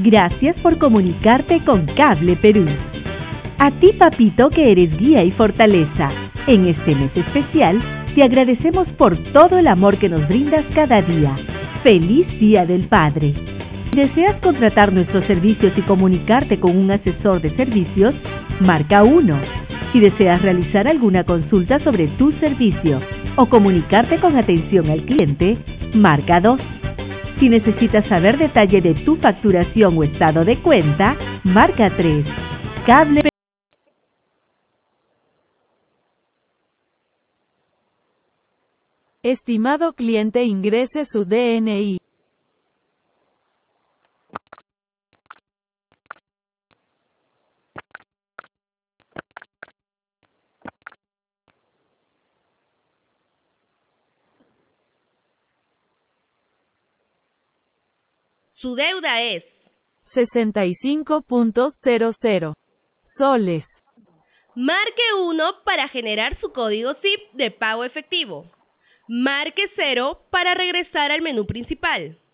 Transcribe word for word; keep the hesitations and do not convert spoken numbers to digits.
Gracias por comunicarte con Cable Perú. A ti, papito, que eres guía y fortaleza. En este mes especial, te agradecemos por todo el amor que nos brindas cada día. ¡Feliz Día del Padre! Si deseas contratar nuestros servicios y comunicarte con un asesor de servicios, marca uno. Si deseas realizar alguna consulta sobre tu servicio o comunicarte con atención al cliente, marca dos. Si necesitas saber detalle de tu facturación o estado de cuenta, marca tres. Cable. Estimado cliente, ingrese su D N I. Su deuda es sesenta y cinco punto cero cero soles. Marque uno para generar su código S I P de pago efectivo. Marque cero para regresar al menú principal.